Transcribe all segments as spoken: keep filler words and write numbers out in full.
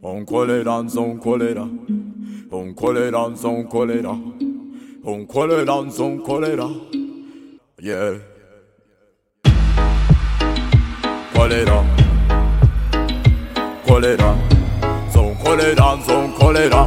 On colera, on colera, on colera, on colera, on colera, on colera, yeah. Colera, colera, on colera, on colera.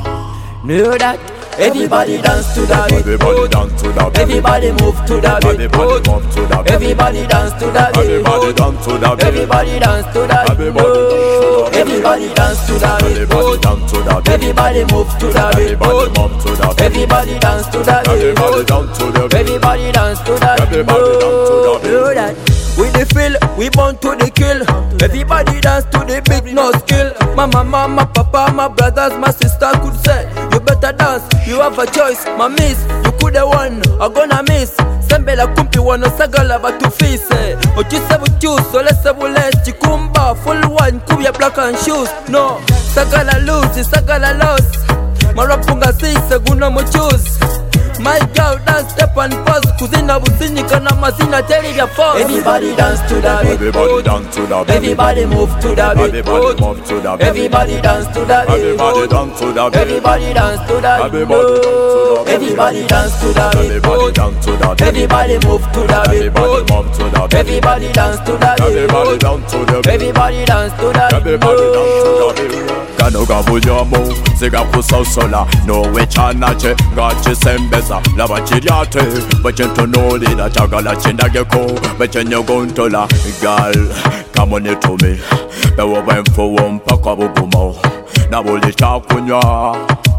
Know that everybody dance to that beat. Everybody dance to that beat. Everybody move to that beat. Everybody move to that beat. Everybody dance to that beat. Everybody dance to that beat. Everybody dance to that beat. Everybody dance to that beat. Everybody dance to that beat. Everybody move to that beat. Everybody move to that beat. Everybody dance to that beat. Everybody dance to that beat. Everybody dance to that beat. Everybody dance to that beat. Know that we the feel, we born to the kill. Everybody dance to the beat, no skill. Mama, mama, papa, my brothers, my sister could say, you better dance, you have a choice. My miss, you coulda won, I gonna miss. Sembela kumpi wano sagala batu fise. Ochise buchus, olese bules, chikumba, full one, kubya black and shoes. No, sagala lose, sagala loss. Marapunga sise, guna mo choose. My girl dance, step and pause. Kuzina busini kana mazina tell your force. Everybody dance to that beat. Everybody dance to that beat. Everybody move to that beat. Everybody move to that beat. Everybody dance to that beat. Everybody dance to that beat. Everybody dance to that beat. Everybody dance to that beat. Everybody dance to that beat. Everybody dance to that beat. Everybody move to that beat. Everybody move to that beat. Everybody dance to that beat. Everybody dance to that beat. Everybody dance to that beat. Everybody dance to that beat. Kanoga bujomo, siga kusosola. No we chanache, gachi sembeza. Lava chiriate, bachento no lida chagala chinda geko, bachenyo gontola. Girl, come on it to me. Bewa benfo mpaka bugumo. Nabuli chakunywa,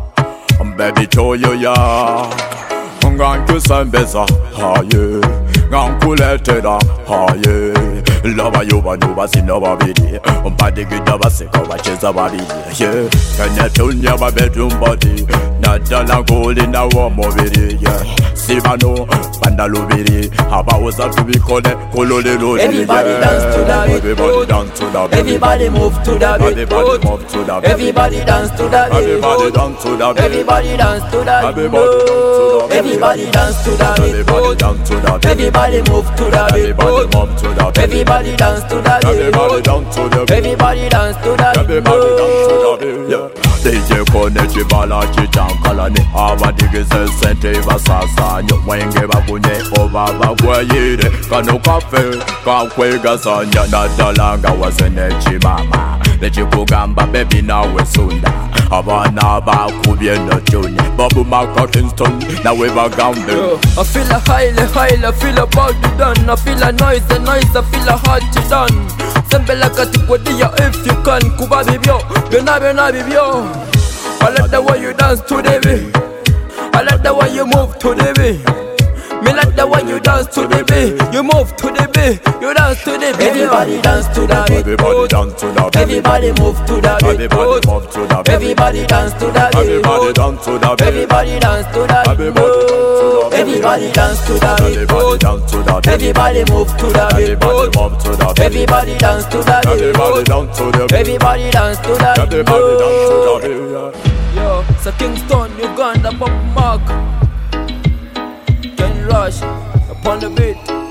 baby choyo ya. Nganku sembeza, haye. Ngankuletera, haye. Lava yuba nuba sinova bidi. Umpadi gidaba seko bacheza babidi. Yeah, kanya tunya ba bedroom body. Nadala goli na wa mobili. Yeah, Sivano, Pandalubiri. Habawoza to be called Kolole Lodi. Everybody dance to that beat. Everybody dance to that beat. Everybody move to that beat. Everybody move to that beat. Everybody dance to that beat. Everybody dance to that beat. Everybody dance to that beat. Everybody dance to that beat. Everybody dance to that beat. Everybody dance to that beat. Everybody move to that beat. Everybody move to that beat. Everybody dance to that beat. Everybody dance to that beat. Everybody dance to that beat. Everybody dance to that beat. Yeah. D J Kone chibala chichankala ni abadigize sente basasa nyo mwenge bakunye obaba kweyire kano kafe kakwega sanya nadalanga wazene chimama nechikugamba baby nawe sunda abana bakubye no tune babu maka Kingston nawe bagambe. I feel a high, high, I feel about to done. I feel a noise, a noise, I feel a hard to done. Sembela katikwadia if you can kuba bibyo, bena bena bibyo. I like the way you dance to the beat. I like the way you move to the beat. Me like the way you dance to the beat. You move to the beat, you dance to the beat. Everybody dance to that beat. Everybody dance to that beat. Everybody move to that beat. Everybody move to that beat. Everybody dance to that beat. Everybody dance to that beat. Everybody dance to that beat. Everybody dance to that beat. Everybody dance to that beat. Everybody move to that beat. Everybody move to that beat. Everybody dance to that beat. Everybody dance to that beat. Everybody dance to that beat. Everybody dance to that beat. Yo, it's a Kingston, Uganda, Pop Mark, Ken Rush, upon the beat.